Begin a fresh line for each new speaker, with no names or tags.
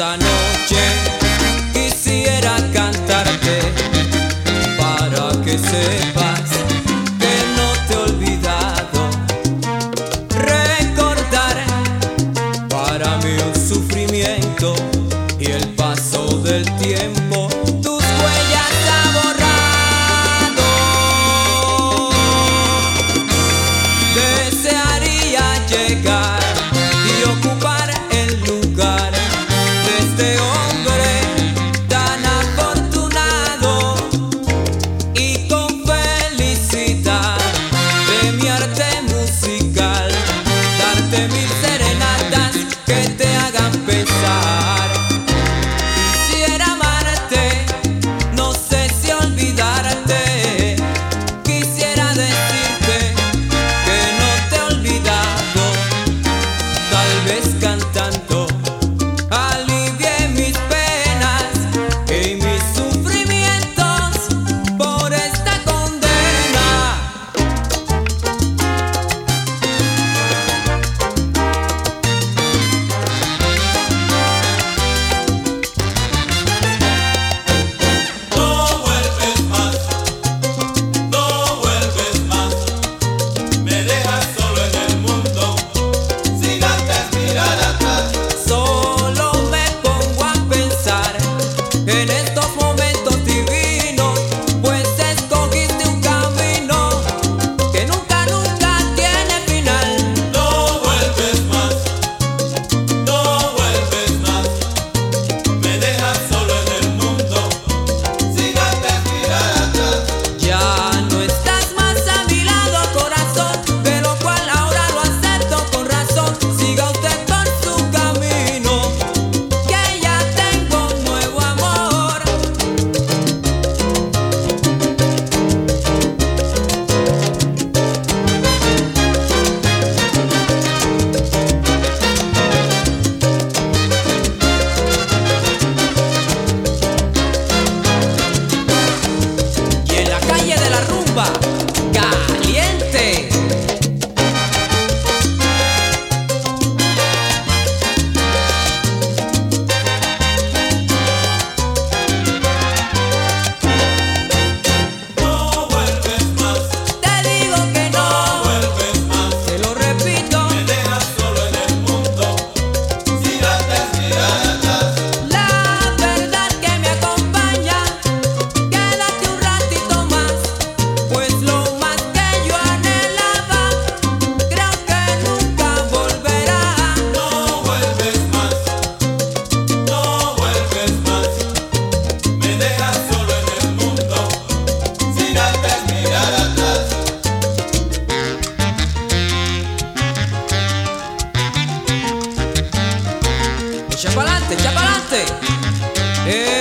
esta noche quisiera cantarte para que sepas que no te he olvidado. Recordar para mí un sufrimiento y el paso del tiempo tus huellas ha borrado. Desearía llegar y ocupar el lugar de este hombre tan afortunado y con felicidad de mi arte musical darte mil serenatas que te hagan pensar. Quisiera amarte, no sé si olvidarte. Quisiera decirte que no te he olvidado. Tal vez cantando alivié mis penas y mis sufrimientos por esta condena.
No vuelves más, no vuelves más. Me dejas solo en el mundo, sin antes mirar atrás.
Solo me pongo a pensar en estos momentos divinos, pues escogiste un camino que nunca, nunca tiene final.
No vuelves más, no vuelves más. Me dejas solo en el mundo, sin antes mirar atrás.
Ya no estás más a mi lado, corazón, de lo cual ahora lo acepto con razón. Siga usted por su camino, que ya tengo un nuevo amor. Y en la calle de la rumba, caliente.
No vuelves más,
Te digo que
no
no,
vuelves más.
te lo repito.
Me dejas solo en el mundo, sin antes mirar atrás.
La verdad que me acompaña, quédate un ratito más, pues lo más que yo anhelaba, creo que nunca volverá.
No vuelves más, no vuelves más. Me dejas solo en el mundo, sin antes mirar atrás.
Echa pa'lante, echa pa'lante.